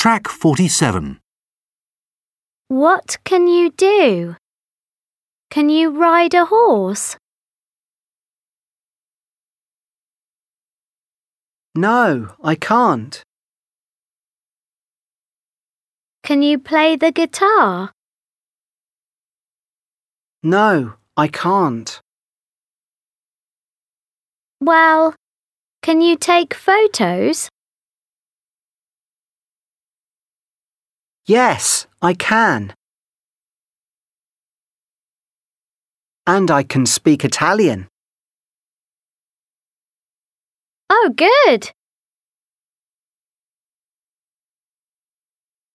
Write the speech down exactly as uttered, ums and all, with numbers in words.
Track forty-seven. What can you do? Can you ride a horse? No, I can't. Can you play the guitar? No, I can't. Well, can you take photos? Yes, I can. And I can speak Italian. Oh, good!